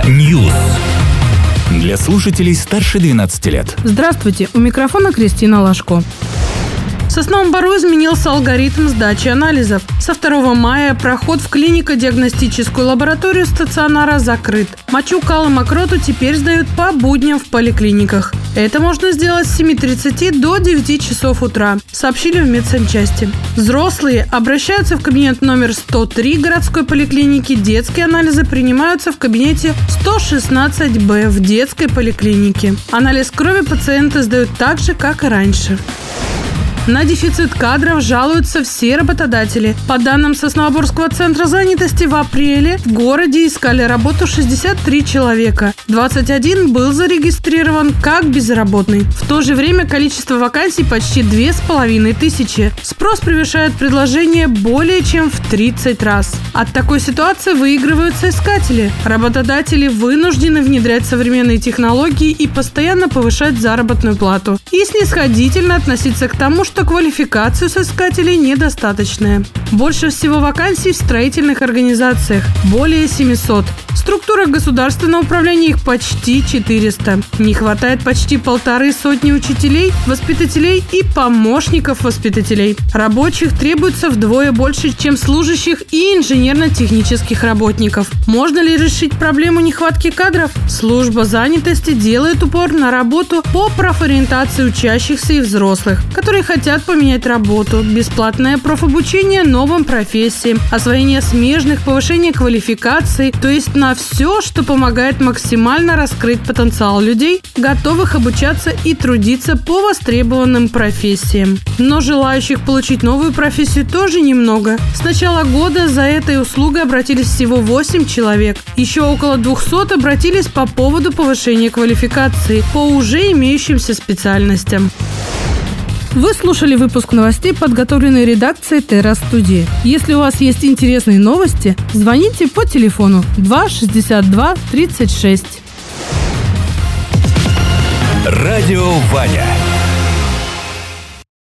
News. Для слушателей старше 12 лет. Здравствуйте, у микрофона Кристина Лашко. В Сосновом Бору изменился алгоритм сдачи анализов. Со 2 мая проход в клинико-диагностическую лабораторию стационара закрыт. Мочу, кал и мокроту теперь сдают по будням в поликлиниках. Это можно сделать с 7:30 до 9 часов утра, сообщили в медсанчасти. Взрослые обращаются в кабинет номер 103 городской поликлиники. Детские анализы принимаются в кабинете 116Б в детской поликлинике. Анализ крови пациенты сдают так же, как и раньше. На дефицит кадров жалуются все работодатели. По данным Сосновоборского центра занятости, в апреле в городе искали работу 63 человека. 21 был зарегистрирован как безработный. В то же время количество вакансий почти 2500. Спрос превышает предложение более чем в 30 раз. От такой ситуации выигрывают соискатели. Работодатели вынуждены внедрять современные технологии и постоянно повышать заработную плату. И снисходительно относиться к тому, что квалификация соискателей недостаточная. Больше всего вакансий в строительных организациях – более 700. В структурах государственного управления их почти 400. Не хватает почти 150 учителей, воспитателей и помощников воспитателей. Рабочих требуется вдвое больше, чем служащих и инженерно-технических работников. Можно ли решить проблему нехватки кадров? Служба занятости делает упор на работу по профориентации учащихся и взрослых, которые хотят поменять работу, бесплатное профобучение новым профессиям, освоение смежных, повышение квалификации, то есть на все, что помогает максимально раскрыть потенциал людей, готовых обучаться и трудиться по востребованным профессиям. Но желающих получить новую профессию тоже немного. С начала года за этой услугой обратились всего 8 человек. Еще около 200 обратились по поводу повышения квалификации по уже имеющимся специальностям. Вы слушали выпуск новостей, подготовленный редакцией Терра Студии. Если у вас есть интересные новости, звоните по телефону 2 62 36. Радио Ваня.